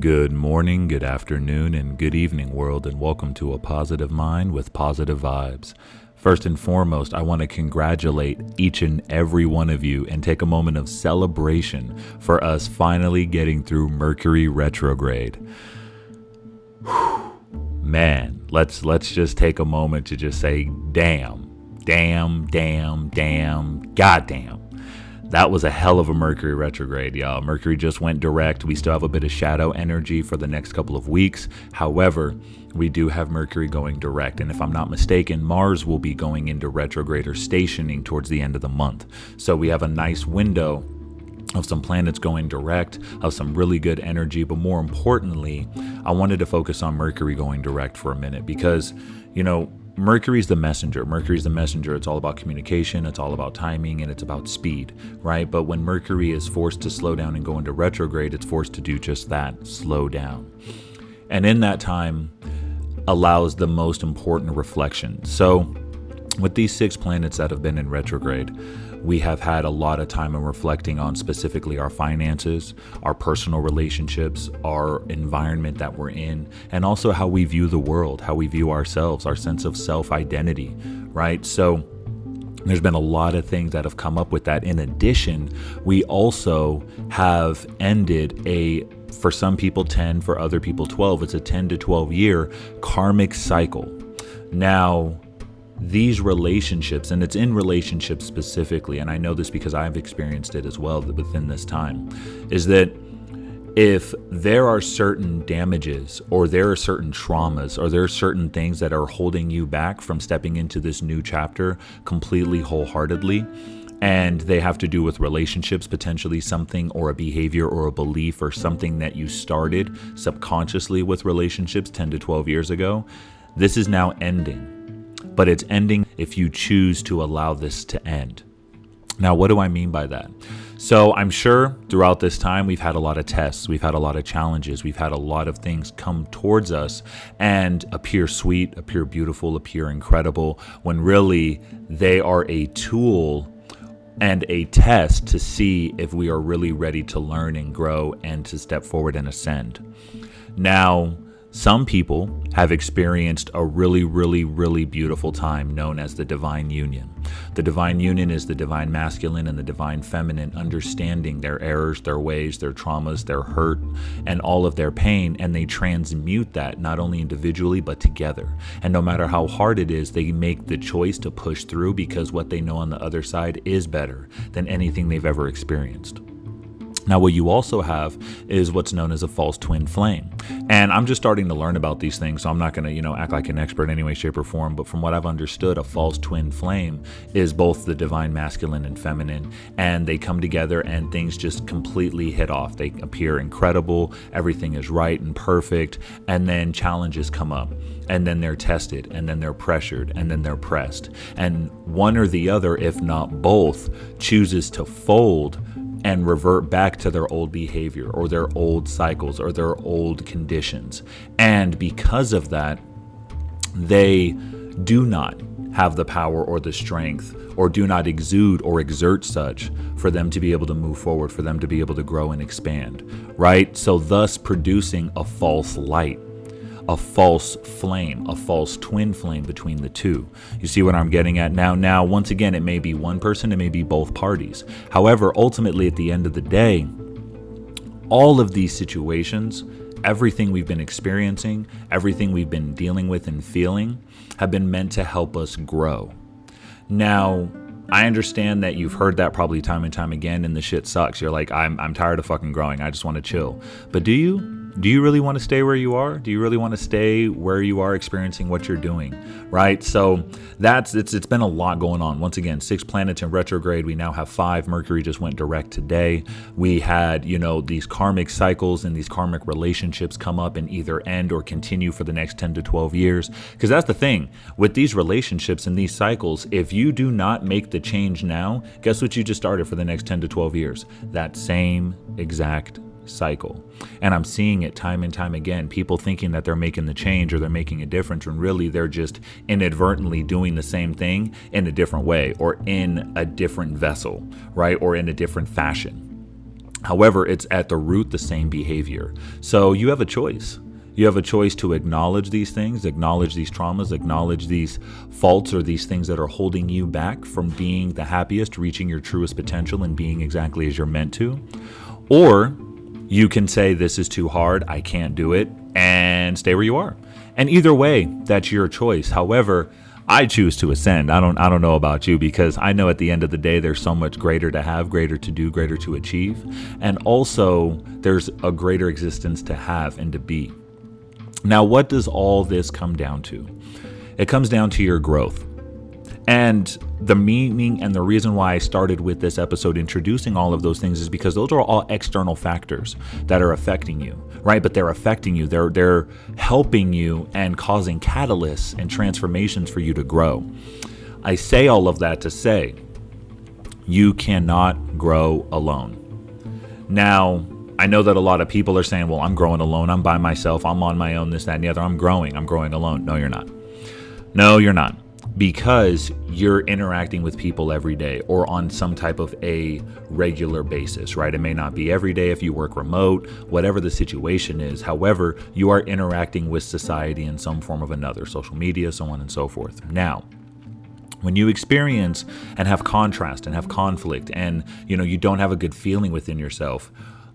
Good morning, good afternoon, and good evening, world, and welcome to A Positive Mind with Positive Vibes. First and foremost, I want to congratulate each and every one of you and take a moment of celebration for us finally getting through Mercury retrograde. Man, let's just take a moment to just say, damn, goddamn. That was a hell of a Mercury retrograde, y'all. Mercury just went direct. We still have a bit of shadow energy for the next couple of weeks. However, we do have Mercury going direct. And if I'm not mistaken, Mars will be going into retrograde or stationing towards the end of the month. So we have a nice window of some planets going direct, of some really good energy. But more importantly, I wanted to focus on Mercury going direct for a minute because, Mercury's the messenger. Mercury's the messenger. It's all about communication. It's all about timing, and it's about speed, right? But when Mercury is forced to slow down and go into retrograde, it's forced to do just that, slow down. And in that time allows the most important reflection. So with these 6 planets that have been in retrograde, we have had a lot of time in reflecting on specifically our finances, our personal relationships, our environment that we're in, and also how we view the world, how we view ourselves, our sense of self-identity, right? So there's been a lot of things that have come up with that. In addition, we also have ended for some people 10, for other people 12. It's a 10 to 12 year karmic cycle. Now, these relationships, and it's in relationships specifically, and I know this because I've experienced it as well within this time, is that if there are certain damages or there are certain traumas or there are certain things that are holding you back from stepping into this new chapter completely wholeheartedly, and they have to do with relationships, potentially something or a behavior or a belief or something that you started subconsciously with relationships 10 to 12 years ago, this is now ending. But it's ending if you choose to allow this to end. Now, what do I mean by that? So I'm sure throughout this time, we've had a lot of tests. We've had a lot of challenges. We've had a lot of things come towards us and appear sweet, appear beautiful, appear incredible, when really they are a tool and a test to see if we are really ready to learn and grow and to step forward and ascend. Now, some people have experienced a really, really, really beautiful time known as the divine union. The divine union is the divine masculine and the divine feminine understanding their errors, their ways, their traumas, their hurt, and all of their pain, and they transmute that not only individually but together. And no matter how hard it is, they make the choice to push through because what they know on the other side is better than anything they've ever experienced. Now, what you also have is what's known as a false twin flame. And I'm just starting to learn about these things, so I'm not going to, act like an expert in any way, shape, or form. But from what I've understood, a false twin flame is both the divine masculine and feminine, and they come together and things just completely hit off. They appear incredible. Everything is right and perfect. And then challenges come up, and then they're tested, and then they're pressured, and then they're pressed. And one or the other, if not both, chooses to fold and revert back to their old behavior or their old cycles or their old conditions. And because of that, they do not have the power or the strength or do not exude or exert such for them to be able to move forward, for them to be able to grow and expand, right? So thus producing a false light, a false flame, a false twin flame between the two. You see what I'm getting at now? Now, once again, it may be one person, it may be both parties. However, ultimately, at the end of the day, all of these situations, everything we've been experiencing, everything we've been dealing with and feeling, have been meant to help us grow. Now, I understand that you've heard that probably time and time again, and the shit sucks. You're like, I'm tired of fucking growing. I just want to chill. But do you? Do you really want to stay where you are? Do you really want to stay where you are experiencing what you're doing, right? So it's been a lot going on. Once again, 6 planets in retrograde. We now have 5. Mercury just went direct today. We had, these karmic cycles and these karmic relationships come up and either end or continue for the next 10 to 12 years. Because that's the thing with these relationships and these cycles. If you do not make the change now, guess what you just started for the next 10 to 12 years? That same exact cycle. And I'm seeing it time and time again, people thinking that they're making the change or they're making a difference when really they're just inadvertently doing the same thing in a different way or in a different vessel, right? Or in a different fashion. However, it's at the root the same behavior. So you have a choice. You have a choice to acknowledge these things, acknowledge these traumas, acknowledge these faults or these things that are holding you back from being the happiest, reaching your truest potential and being exactly as you're meant to. Or you can say, this is too hard, I can't do it, and stay where you are. And either way, that's your choice. However, I choose to ascend. I don't know about you, because I know at the end of the day, there's so much greater to have, greater to do, greater to achieve. And also there's a greater existence to have and to be. Now, what does all this come down to? It comes down to your growth. And the meaning and the reason why I started with this episode introducing all of those things is because those are all external factors that are affecting you, right? But they're affecting you. They're helping you and causing catalysts and transformations for you to grow. I say all of that to say you cannot grow alone. Now, I know that a lot of people are saying, well, I'm growing alone. I'm by myself. I'm on my own, this, that, and the other. I'm growing alone. No, you're not. No, you're not. Because you're interacting with people every day or on some type of a regular basis, right? It may not be every day if you work remote, whatever the situation is. However, you are interacting with society in some form of another, social media, so on and so forth. Now, when you experience and have contrast and have conflict and, you don't have a good feeling within yourself,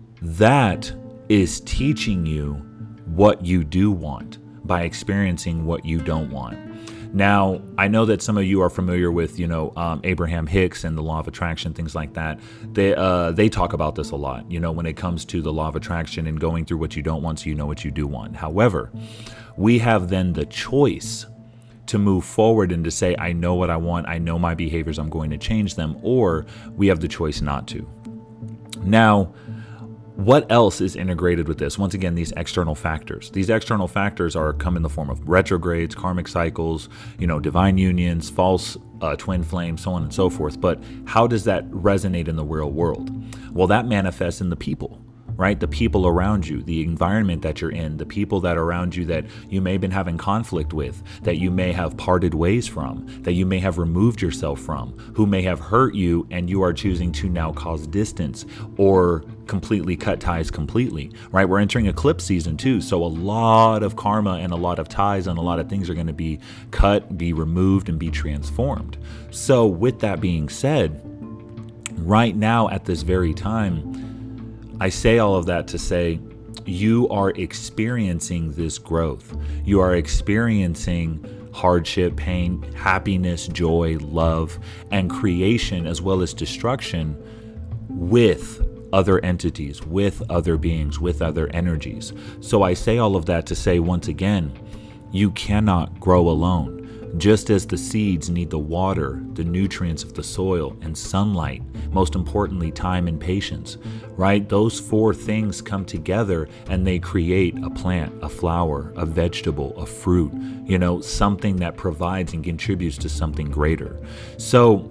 that is teaching you what you do want by experiencing what you don't want. Now, I know that some of you are familiar with, Abraham Hicks and the law of attraction, things like that. They talk about this a lot, when it comes to the law of attraction and going through what you don't want so you know what you do want. However, we have then the choice to move forward and to say, I know what I want, I know my behaviors, I'm going to change them, or we have the choice not to. Now, what else is integrated with this? Once again, these external factors. These external factors come in the form of retrogrades, karmic cycles, divine unions, false twin flames, so on and so forth. But how does that resonate in the real world? Well, that manifests in the people, right? The people around you, the environment that you're in, the people that are around you that you may have been having conflict with, that you may have parted ways from, that you may have removed yourself from, who may have hurt you and you are choosing to now cause distance or completely cut ties completely, right? We're entering eclipse season too. So a lot of karma and a lot of ties and a lot of things are going to be cut, be removed, and be transformed. So with that being said, right now at this very time, I say all of that to say you are experiencing this growth. You are experiencing hardship, pain, happiness, joy, love, and creation, as well as destruction with other entities, with other beings, with other energies. So I say all of that to say, once again, you cannot grow alone. Just as the seeds need the water, the nutrients of the soil, and sunlight, most importantly, time and patience, right? Those four things come together and they create a plant, a flower, a vegetable, a fruit, something that provides and contributes to something greater. So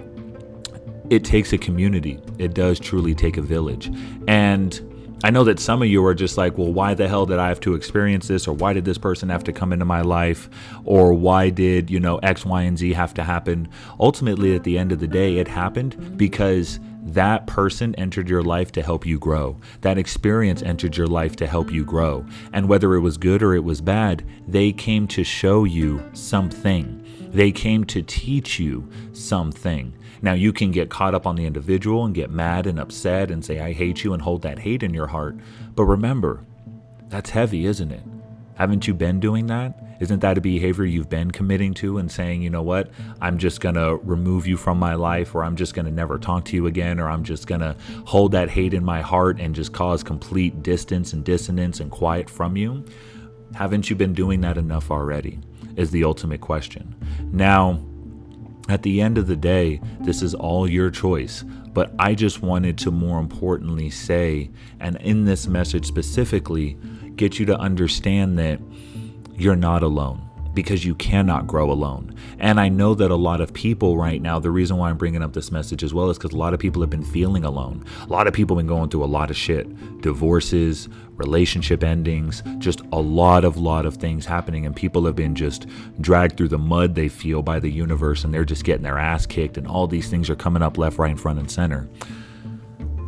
it takes a community. It does truly take a village. And I know that some of you are just like, well, why the hell did I have to experience this? Or why did this person have to come into my life? Or why did, X, Y, and Z have to happen? Ultimately, at the end of the day, it happened because that person entered your life to help you grow. That experience entered your life to help you grow. And whether it was good or it was bad, they came to show you something. They came to teach you something. Now, you can get caught up on the individual and get mad and upset and say, I hate you, and hold that hate in your heart. But remember, that's heavy, isn't it? Haven't you been doing that? Isn't that a behavior you've been committing to and saying, you know what, I'm just going to remove you from my life, or I'm just going to never talk to you again, or I'm just going to hold that hate in my heart and just cause complete distance and dissonance and quiet from you? Haven't you been doing that enough already? Is the ultimate question. Now, at the end of the day, this is all your choice, but I just wanted to more importantly say, and in this message specifically, get you to understand that you're not alone, because you cannot grow alone. And I know that a lot of people right now, the reason why I'm bringing up this message as well is because a lot of people have been feeling alone. A lot of people have been going through a lot of shit, divorces, relationship endings, just a lot of things happening, and people have been just dragged through the mud, they feel, by the universe, and they're just getting their ass kicked, and all these things are coming up left, right, and front and center.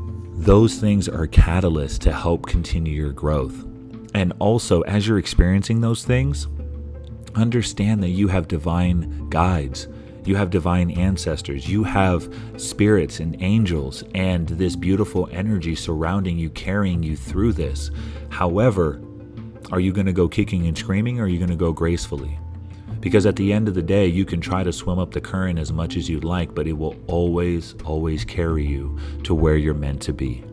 those things are catalysts to help continue your growth. And also, as you're experiencing those things, understand that you have divine guides. You have divine ancestors. You have spirits and angels and this beautiful energy surrounding you, carrying you through this. However, are you going to go kicking and screaming, or are you going to go gracefully? Because at the end of the day, you can try to swim up the current as much as you'd like, but it will always, always carry you to where you're meant to be.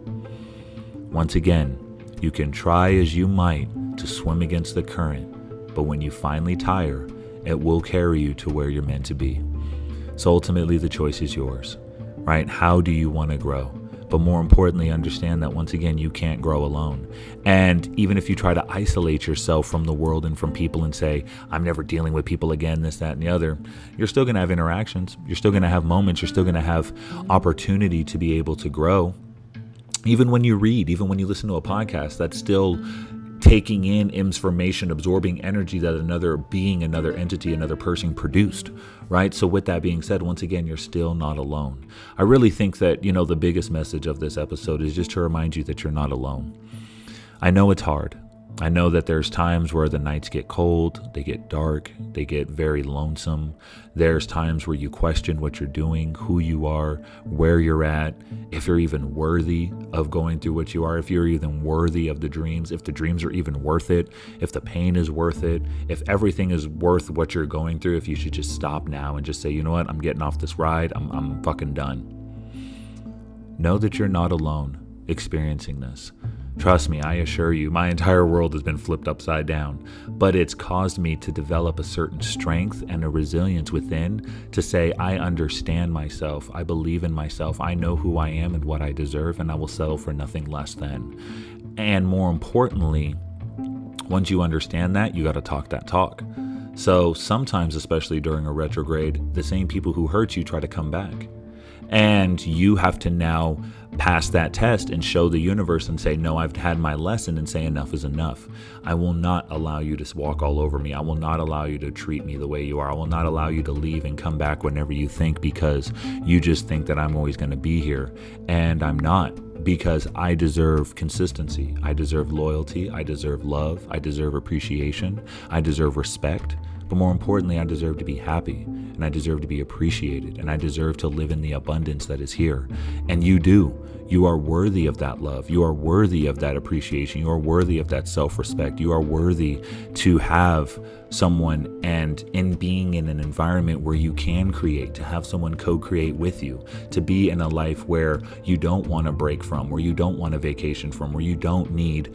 Once again, you can try as you might to swim against the current, but when you finally tire, it will carry you to where you're meant to be. So ultimately, the choice is yours, right? How do you want to grow? But more importantly, understand that once again, you can't grow alone. And even if you try to isolate yourself from the world and from people and say, I'm never dealing with people again, this, that, and the other, you're still going to have interactions. You're still going to have moments. You're still going to have opportunity to be able to grow. Even when you read, even when you listen to a podcast, that's still taking in information, absorbing energy that another being, another entity, another person produced, right? So with that being said, once again, you're still not alone. I really think that, the biggest message of this episode is just to remind you that you're not alone. I know it's hard. I know that there's times where the nights get cold, they get dark, they get very lonesome. There's times where you question what you're doing, who you are, where you're at, if you're even worthy of going through what you are, if you're even worthy of the dreams, if the dreams are even worth it, if the pain is worth it, if everything is worth what you're going through, if you should just stop now and just say, you know what, I'm getting off this ride, I'm fucking done. Know that you're not alone experiencing this. Trust me, I assure you, my entire world has been flipped upside down, but it's caused me to develop a certain strength and a resilience within to say, I understand myself, I believe in myself, I know who I am and what I deserve, and I will settle for nothing less than. And more importantly, once you understand that, you got to talk that talk. So sometimes, especially during a retrograde, the same people who hurt you try to come back. And you have to now pass that test and show the universe and say, no, I've had my lesson, and say enough is enough. I will not allow you to walk all over me. I will not allow you to treat me the way you are. I will not allow you to leave and come back whenever you think, because you just think that I'm always going to be here. And I'm not, because I deserve consistency. I deserve loyalty. I deserve love. I deserve appreciation. I deserve respect. But more importantly, I deserve to be happy, and I deserve to be appreciated, and I deserve to live in the abundance that is here. And you do. You are worthy of that love. You are worthy of that appreciation. You are worthy of that self-respect. You are worthy to have someone, and in being in an environment where you can create, to have someone co-create with you, to be in a life where you don't want to break from, where you don't want a vacation from, where you don't need,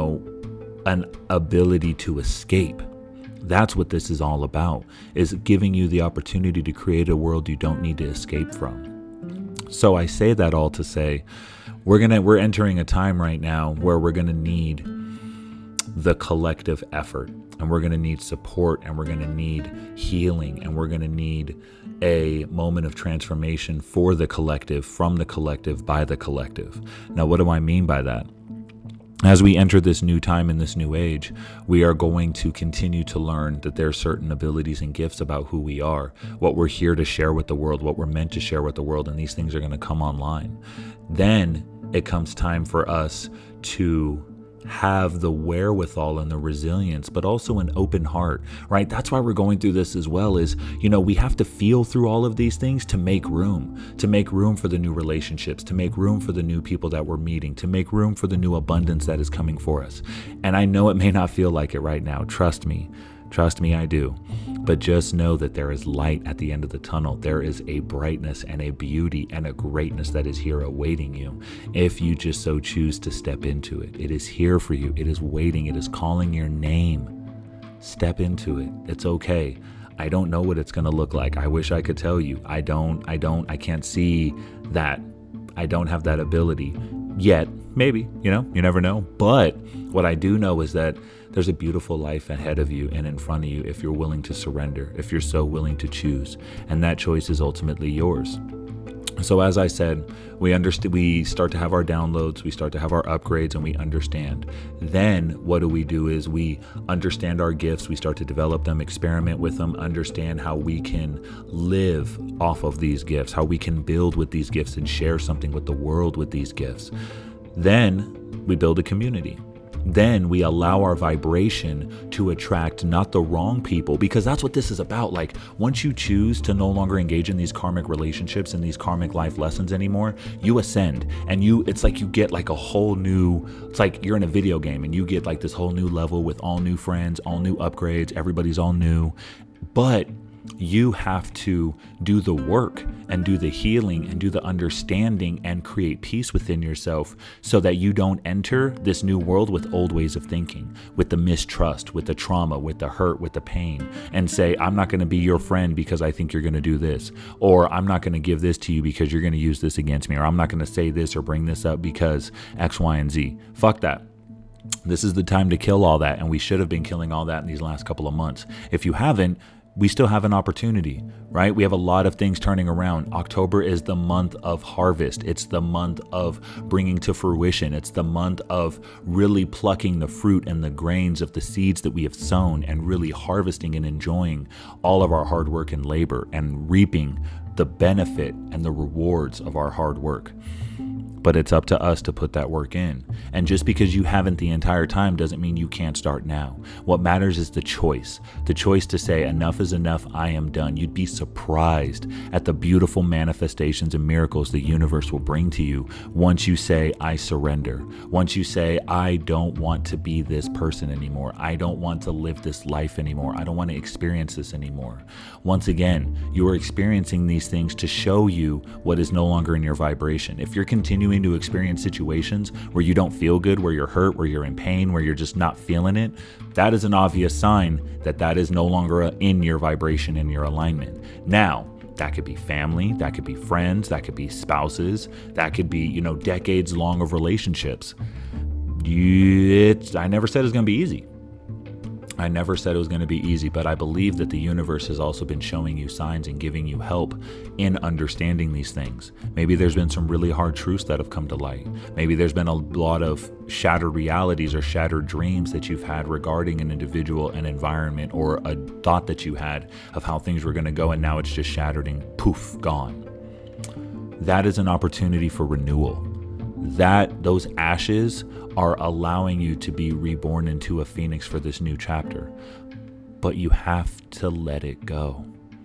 an ability to escape. That's what this is all about, is giving you the opportunity to create a world you don't need to escape from. So I say that all to say, we're entering a time right now where we're going to need the collective effort, and we're going to need support, and we're going to need healing, and we're going to need a moment of transformation for the collective, from the collective, by the collective. Now, what do I mean by that? As we enter this new time in this new age, we are going to continue to learn that there are certain abilities and gifts about who we are, what we're here to share with the world, what we're meant to share with the world, and these things are going to come online. Then it comes time for us to have the wherewithal and the resilience, but also an open heart, right? That's why we're going through this as well, is, we have to feel through all of these things to make room for the new relationships, to make room for the new people that we're meeting, to make room for the new abundance that is coming for us. And I know it may not feel like it right now. Trust me, I do. But just know that there is light at the end of the tunnel. There is a brightness and a beauty and a greatness that is here awaiting you, if you just so choose to step into it. It is here for you. It is waiting. It is calling your name. Step into it. It's okay. I don't know what it's going to look like. I wish I could tell you. I can't see that. I don't have that ability yet. Maybe, you never know. But what I do know is that there's a beautiful life ahead of you and in front of you if you're willing to surrender, if you're so willing to choose. And that choice is ultimately yours. So as I said, we start to have our downloads, we start to have our upgrades, and we understand. Then what do is we understand our gifts, we start to develop them, experiment with them, understand how we can live off of these gifts, how we can build with these gifts and share something with the world with these gifts. Then we build a community. Then we allow our vibration to attract not the wrong people, because that's what this is about. Like, once you choose to no longer engage in these karmic relationships and these karmic life lessons anymore, you ascend, and it's like you get like a whole new, it's like you're in a video game and you get like this whole new level with all new friends, all new upgrades, everybody's all new. But you have to do the work and do the healing and do the understanding and create peace within yourself so that you don't enter this new world with old ways of thinking, with the mistrust, with the trauma, with the hurt, with the pain, and say, I'm not going to be your friend because I think you're going to do this, or I'm not going to give this to you because you're going to use this against me, or I'm not going to say this or bring this up because X, Y, and Z. Fuck that. This is the time to kill all that, and we should have been killing all that in these last couple of months. If you haven't, we still have an opportunity, right? We have a lot of things turning around. October is the month of harvest. It's the month of bringing to fruition. It's the month of really plucking the fruit and the grains of the seeds that we have sown and really harvesting and enjoying all of our hard work and labor and reaping the benefit and the rewards of our hard work. But it's up to us to put that work in. And just because you haven't the entire time doesn't mean you can't start now. What matters is the choice to say, enough is enough, I am done. You'd be surprised at the beautiful manifestations and miracles the universe will bring to you once you say, I surrender. Once you say, I don't want to be this person anymore. I don't want to live this life anymore. I don't want to experience this anymore. Once again, you are experiencing these things to show you what is no longer in your vibration. If you're continuing to experience situations where you don't feel good, where you're hurt, where you're in pain, where you're just not feeling it, that is an obvious sign that that is no longer in your vibration and your alignment. Now, that could be family, that could be friends, that could be spouses, that could be, decades long of relationships. I never said it's going to be easy. I never said it was going to be easy, but I believe that the universe has also been showing you signs and giving you help in understanding these things. Maybe there's been some really hard truths that have come to light. Maybe there's been a lot of shattered realities or shattered dreams that you've had regarding an individual, an environment, or a thought that you had of how things were going to go, and now it's just shattered and poof, gone. That is an opportunity for renewal. Those ashes are allowing you to be reborn into a phoenix for this new chapter. But you have to let it go.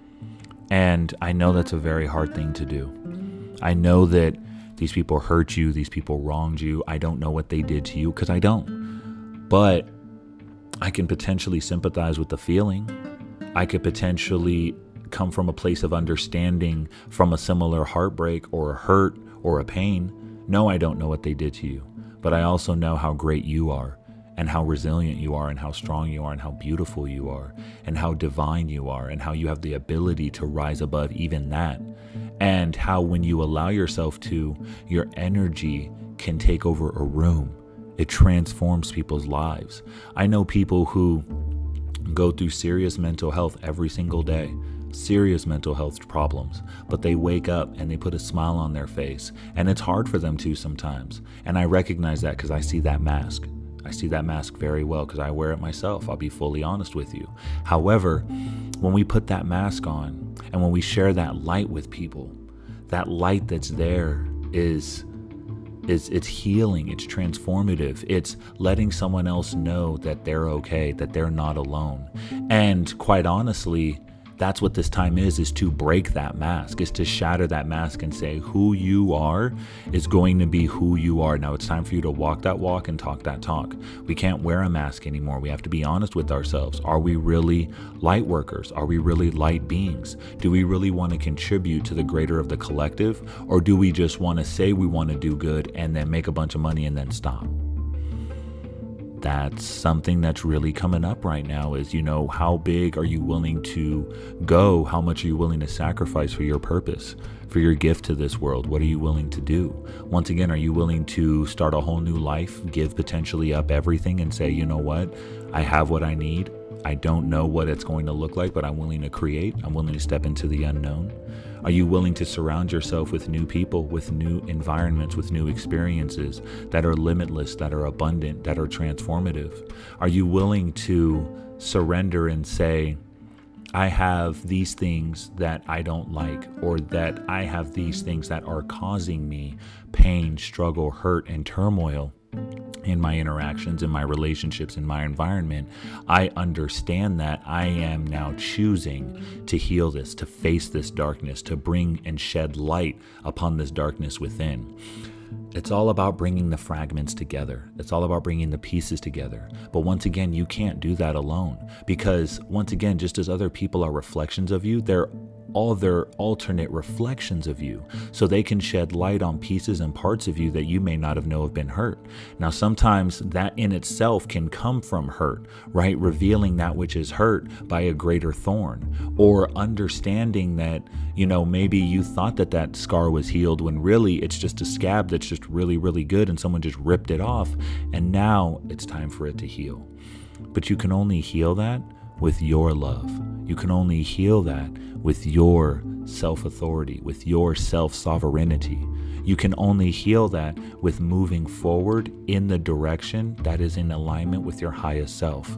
And I know that's a very hard thing to do. I know that these people hurt you, these people wronged you. I don't know what they did to you because I don't. But I can potentially sympathize with the feeling. I could potentially come from a place of understanding from a similar heartbreak or a hurt or a pain. No, I don't know what they did to you, but I also know how great you are and how resilient you are and how strong you are and how beautiful you are and how divine you are and how you have the ability to rise above even that, and how when you allow yourself to, your energy can take over a room. It transforms people's lives. I know people who go through serious mental health every single day. Serious mental health problems, but they wake up and they put a smile on their face, and it's hard for them too sometimes. And I recognize that because I see that mask. I see that mask very well because I wear it myself. I'll be fully honest with you. However, when we put that mask on and when we share that light with people, that light that's there it's healing, it's transformative, it's letting someone else know that they're okay, that they're not alone. And quite honestly, that's what this time is to break that mask, is to shatter that mask and say who you are is going to be who you are. Now it's time for you to walk that walk and talk that talk. We can't wear a mask anymore. We have to be honest with ourselves. Are we really light workers? Are we really light beings? Do we really want to contribute to the greater of the collective? Or do we just want to say we want to do good and then make a bunch of money and then stop? That's something that's really coming up right now is, how big are you willing to go? How much are you willing to sacrifice for your purpose, for your gift to this world? What are you willing to do? Once again, are you willing to start a whole new life, give potentially up everything and say, you know what? I have what I need. I don't know what it's going to look like, but I'm willing to create. I'm willing to step into the unknown. Are you willing to surround yourself with new people, with new environments, with new experiences that are limitless, that are abundant, that are transformative? Are you willing to surrender and say, I have these things that I don't like, or that I have these things that are causing me pain, struggle, hurt, and turmoil in my interactions, in my relationships, in my environment. I understand that I am now choosing to heal this, to face this darkness, to bring and shed light upon this darkness within. It's all about bringing the fragments together. It's all about bringing the pieces together. But once again, you can't do that alone, because once again, just as other people are reflections of you, they're all their alternate reflections of you, so they can shed light on pieces and parts of you that you may not have known have been hurt. Now, sometimes that in itself can come from hurt, right? Revealing that which is hurt by a greater thorn, or understanding that, maybe you thought that that scar was healed when really it's just a scab that's just really, really good, and someone just ripped it off, and now it's time for it to heal. But you can only heal that with your love. You can only heal that with your self-authority, with your self-sovereignty. You can only heal that with moving forward in the direction that is in alignment with your highest self.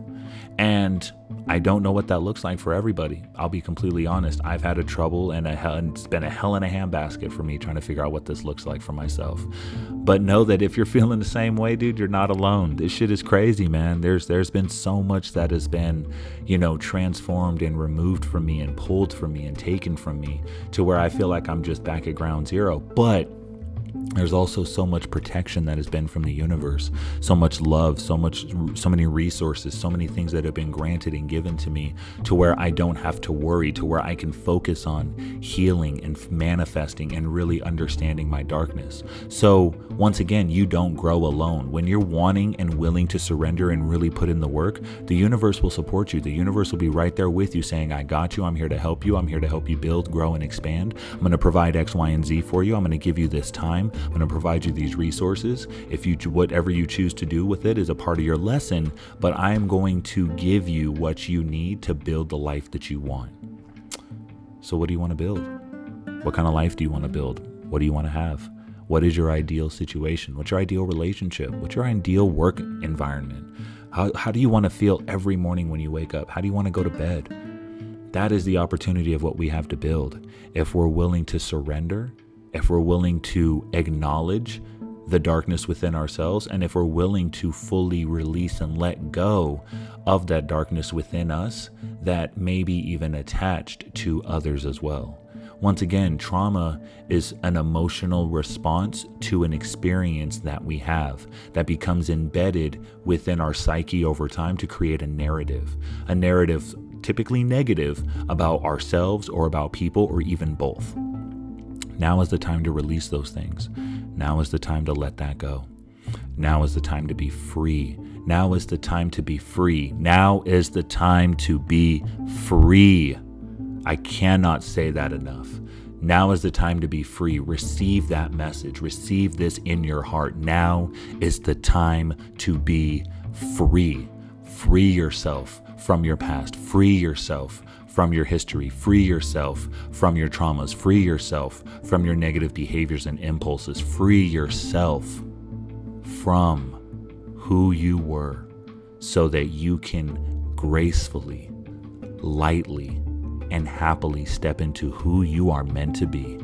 And I don't know what that looks like for everybody. I'll be completely honest. I've had a trouble and it's been a hell in a handbasket for me trying to figure out what this looks like for myself. But know that if you're feeling the same way, dude, you're not alone. This shit is crazy, man. There's been so much that has been, transformed and removed from me and pulled from me and taken from me to where I feel like I'm just back at ground zero. But there's also so much protection that has been from the universe, so much love, so many resources, so many things that have been granted and given to me to where I don't have to worry, to where I can focus on healing and manifesting and really understanding my darkness. So once again, you don't grow alone. When you're wanting and willing to surrender and really put in the work, the universe will support you. The universe will be right there with you saying, I got you. I'm here to help you. I'm here to help you build, grow, and expand. I'm going to provide X, Y, and Z for you. I'm going to give you this time. I'm going to provide you these resources. If you, whatever you choose to do with it is a part of your lesson, but I am going to give you what you need to build the life that you want. So what do you want to build? What kind of life do you want to build? What do you want to have? What is your ideal situation? What's your ideal relationship? What's your ideal work environment? How do you want to feel every morning when you wake up? How do you want to go to bed? That is the opportunity of what we have to build. If we're willing to surrender, if we're willing to acknowledge the darkness within ourselves, and if we're willing to fully release and let go of that darkness within us that may be even attached to others as well. Once again, trauma is an emotional response to an experience that we have that becomes embedded within our psyche over time to create a narrative typically negative about ourselves or about people or even both. Now is the time to release those things. Now is the time to let that go. Now is the time to be free. Now is the time to be free. Now is the time to be free. I cannot say that enough. Now is the time to be free. Receive that message. Receive this in your heart. Now is the time to be free. Free yourself from your past. Free yourself from your history. Free yourself from your traumas. Free yourself from your negative behaviors and impulses. Free yourself from who you were so that you can gracefully, lightly, and happily step into who you are meant to be.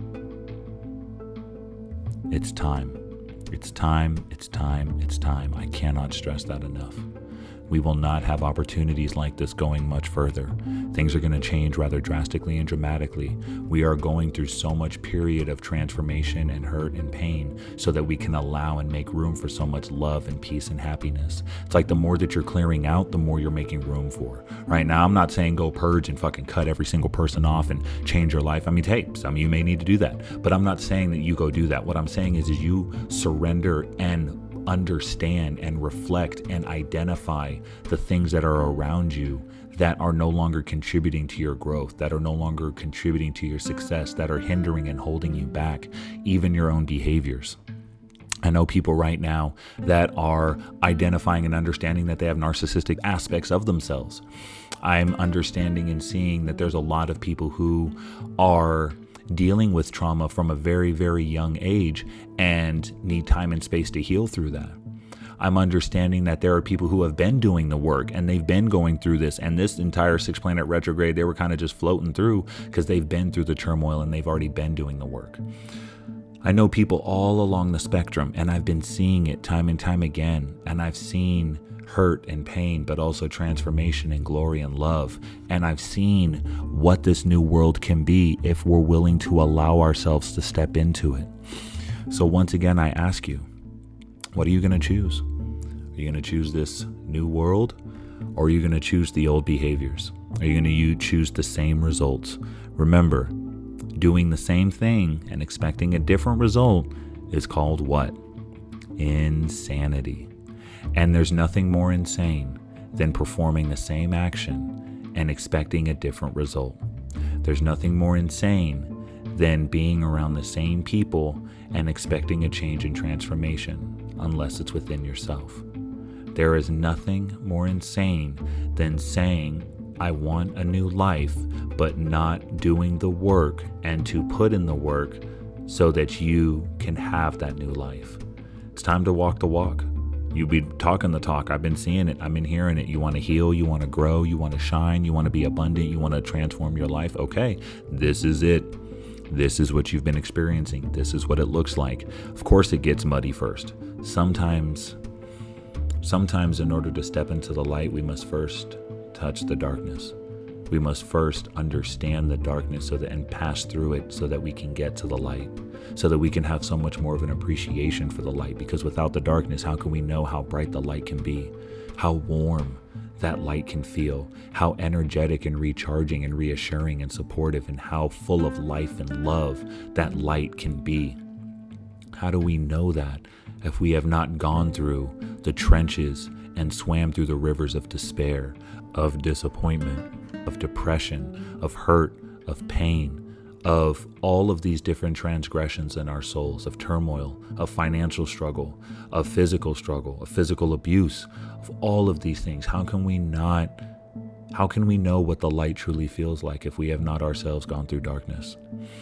It's time. It's time. It's time. It's time. I cannot stress that enough. We will not have opportunities like this going much further. Things are going to change rather drastically and dramatically. We are going through so much period of transformation and hurt and pain so that we can allow and make room for so much love and peace and happiness. It's like the more that you're clearing out, the more you're making room for. Right now, I'm not saying go purge and fucking cut every single person off and change your life. I mean, hey, some of you may need to do that, but I'm not saying that you go do that. What I'm saying is you surrender and understand and reflect and identify the things that are around you that are no longer contributing to your growth, that are no longer contributing to your success, that are hindering and holding you back, even your own behaviors. And know people right now that are identifying and understanding that they have narcissistic aspects of themselves. I'm understanding and seeing that there's a lot of people who are dealing with trauma from a very, very young age and need time and space to heal through that. I'm understanding that there are people who have been doing the work and they've been going through this, and this entire 6-planet retrograde, they were kind of just floating through because they've been through the turmoil and they've already been doing the work. I know people all along the spectrum, and I've been seeing it time and time again, and I've seen hurt and pain, but also transformation and glory and love. And I've seen what this new world can be if we're willing to allow ourselves to step into it. So once again, I ask you, what are you going to choose? Are you going to choose this new world, or are you going to choose the old behaviors? Are you going to choose the same results? Remember, doing the same thing and expecting a different result is called what? Insanity. And there's nothing more insane than performing the same action and expecting a different result. There's nothing more insane than being around the same people and expecting a change and transformation, unless it's within yourself. There is nothing more insane than saying, I want a new life, but not doing the work and to put in the work so that you can have that new life. It's time to walk the walk. You be talking the talk. I've been seeing it. I've been hearing it. You want to heal. You want to grow. You want to shine. You want to be abundant. You want to transform your life. Okay, this is it. This is what you've been experiencing. This is what it looks like. Of course, it gets muddy first. Sometimes in order to step into the light, we must first touch the darkness. We must first understand the darkness and pass through it so that we can get to the light, so that we can have so much more of an appreciation for the light. Because without the darkness, how can we know how bright the light can be, how warm that light can feel, how energetic and recharging and reassuring and supportive, and how full of life and love that light can be? How do we know that if we have not gone through the trenches and swam through the rivers of despair, of disappointment, of depression, of hurt, of pain, of all of these different transgressions in our souls, of turmoil, of financial struggle, of physical abuse, of all of these things? How can we know what the light truly feels like if we have not ourselves gone through darkness?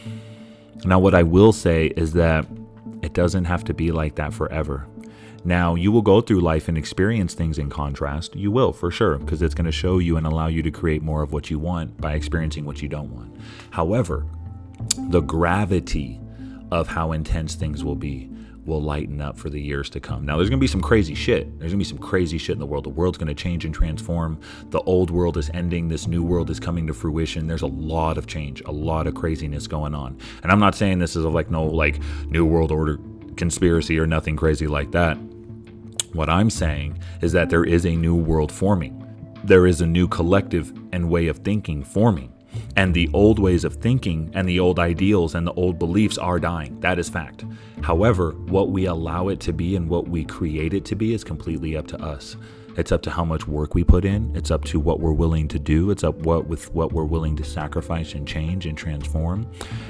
Now, what I will say is that it doesn't have to be like that forever. Now, you will go through life and experience things in contrast. You will, for sure, because it's going to show you and allow you to create more of what you want by experiencing what you don't want. However, the gravity of how intense things will lighten up for the years to come. Now, there's going to be some crazy shit. There's going to be some crazy shit in the world. The world's going to change and transform. The old world is ending. This new world is coming to fruition. There's a lot of change, a lot of craziness going on. And I'm not saying this is no new world order conspiracy or nothing crazy like that. What I'm saying is that there is a new world forming. There is a new collective and way of thinking forming. And the old ways of thinking and the old ideals and the old beliefs are dying. That is fact. However, what we allow it to be and what we create it to be is completely up to us. It's up to how much work we put in. It's up to what we're willing to do. It's up with what we're willing to sacrifice and change and transform.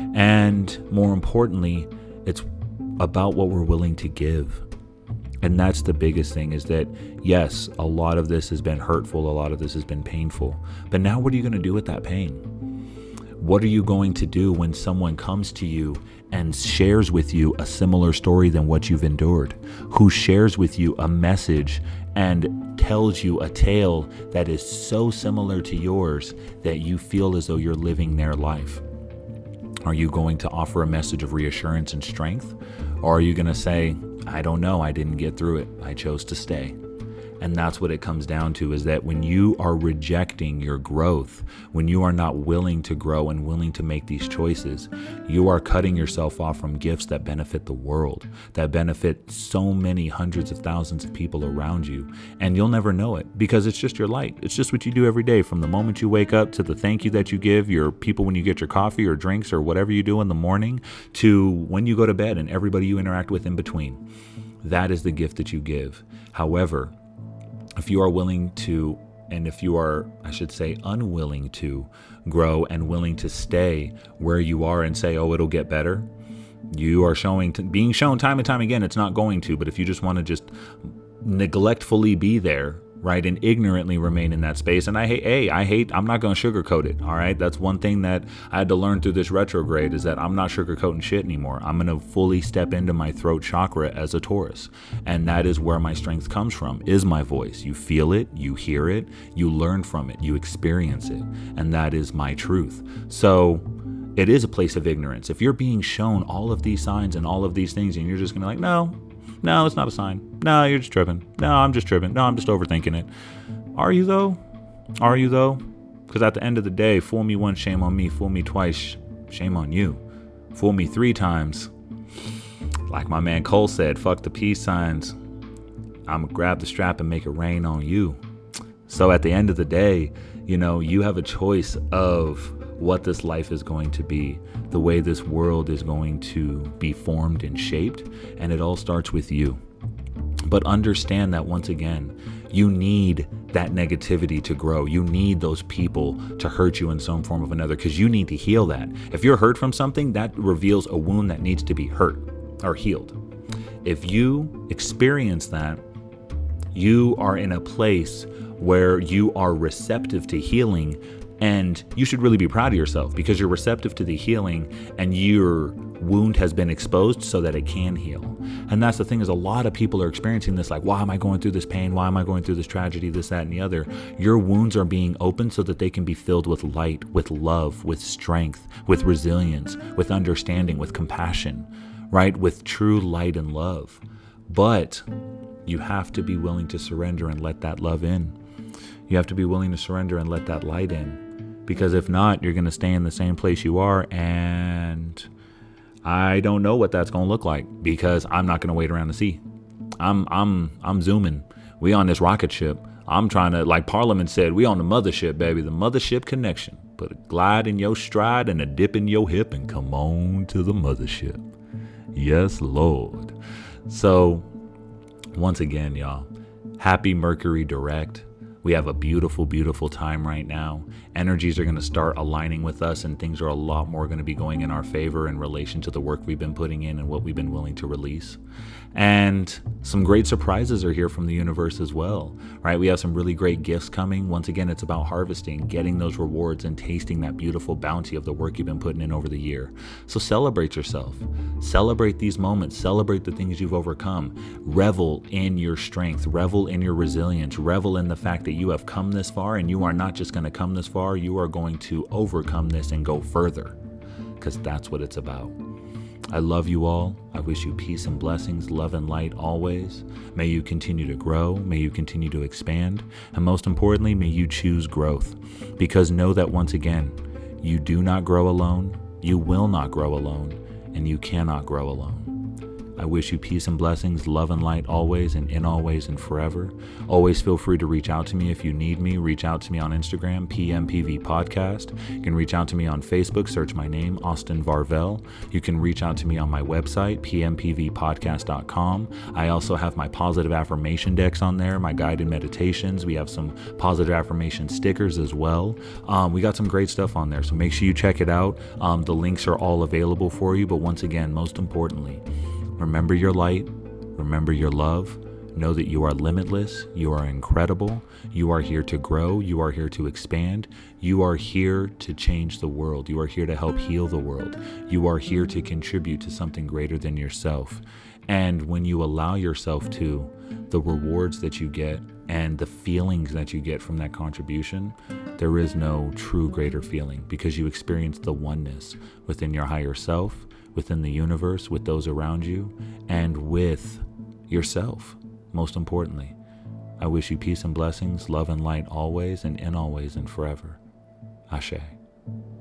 And more importantly, it's about what we're willing to give. And that's the biggest thing, is that, yes, a lot of this has been hurtful. A lot of this has been painful. But now what are you going to do with that pain? What are you going to do when someone comes to you and shares with you a similar story than what you've endured, who shares with you a message and tells you a tale that is so similar to yours that you feel as though you're living their life? Are you going to offer a message of reassurance and strength? Or are you going to say, I don't know, I didn't get through it, I chose to stay? And that's what it comes down to, is that when you are rejecting your growth, when you are not willing to grow and willing to make these choices, you are cutting yourself off from gifts that benefit the world, that benefit so many hundreds of thousands of people around you. And you'll never know it, because it's just your light. It's just what you do every day, from the moment you wake up to the thank you that you give your people when you get your coffee or drinks or whatever you do in the morning, to when you go to bed and everybody you interact with in between. That is the gift that you give. However, if you are willing to, and if you are, I should say, unwilling to grow and willing to stay where you are and say, oh, it'll get better, You are being shown time and time again, it's not going to, but if you just want to just neglectfully be there, right, and ignorantly remain in that space. And I'm not going to sugarcoat it. All right. That's one thing that I had to learn through this retrograde, is that I'm not sugarcoating shit anymore. I'm going to fully step into my throat chakra as a Taurus. And that is where my strength comes from, is my voice. You feel it, you hear it, you learn from it, you experience it. And that is my truth. So it is a place of ignorance. If you're being shown all of these signs and all of these things, and you're just going to be like, no, it's not a sign. No, you're just tripping. No, I'm just tripping. No, I'm just overthinking it. Are you though? Are you though? Because at the end of the day, fool me once, shame on me. Fool me twice, shame on you. Fool me 3 times. Like my man Cole said, fuck the peace signs. I'm gonna grab the strap and make it rain on you. So at the end of the day, you have a choice of what this life is going to be, the way this world is going to be formed and shaped, and it all starts with you. But understand that, once again, you need that negativity to grow. You need those people to hurt you in some form of another, because you need to heal that. If you're hurt from something, that reveals a wound that needs to be hurt or healed. If you experience that, you are in a place where you are receptive to healing. And you should really be proud of yourself, because you're receptive to the healing and your wound has been exposed so that it can heal. And that's the thing, is a lot of people are experiencing this, like, why am I going through this pain? Why am I going through this tragedy, this, that, and the other? Your wounds are being opened so that they can be filled with light, with love, with strength, with resilience, with understanding, with compassion, right? With true light and love. But you have to be willing to surrender and let that love in. You have to be willing to surrender and let that light in. Because if not, you're going to stay in the same place you are, and I don't know what that's going to look like, because I'm not going to wait around to see. I'm zooming. We on this rocket ship. I'm trying to, like Parliament said, we on the mothership, baby, the mothership connection. Put a glide in your stride and a dip in your hip and come on to the mothership. Yes, Lord. So once again, y'all, happy Mercury direct. We have a beautiful, beautiful time right now. Energies are going to start aligning with us, and things are a lot more going to be going in our favor in relation to the work we've been putting in and what we've been willing to release. And some great surprises are here from the universe as well, right? We have some really great gifts coming. Once again, it's about harvesting, getting those rewards, and tasting that beautiful bounty of the work you've been putting in over the year. So celebrate yourself. Celebrate these moments. Celebrate the things you've overcome. Revel in your strength. Revel in your resilience. Revel in the fact that you have come this far, and you are not just going to come this far, you are going to overcome this and go further, because that's what it's about. I love you all. I wish you peace and blessings, love and light always. May you continue to grow. May you continue to expand. And most importantly, may you choose growth. Because know that, once again, you do not grow alone, you will not grow alone, and you cannot grow alone. I wish you peace and blessings, love and light always, and in always and forever. Always feel free to reach out to me if you need me. Reach out to me on Instagram, PMPV Podcast. You can reach out to me on Facebook, search my name, Austin Varvel. You can reach out to me on my website, pmpvpodcast.com. I also have my positive affirmation decks on there, my guided meditations. We have some positive affirmation stickers as well. We got some great stuff on there, so make sure you check it out. The links are all available for you, but once again, most importantly, remember your light, remember your love, know that you are limitless, you are incredible, you are here to grow, you are here to expand, you are here to change the world, you are here to help heal the world, you are here to contribute to something greater than yourself. And when you allow yourself to, the rewards that you get and the feelings that you get from that contribution, there is no true greater feeling, because you experience the oneness within your higher self, within the universe, with those around you, and with yourself, most importantly. I wish you peace and blessings, love and light always, and in always and forever. Ashe.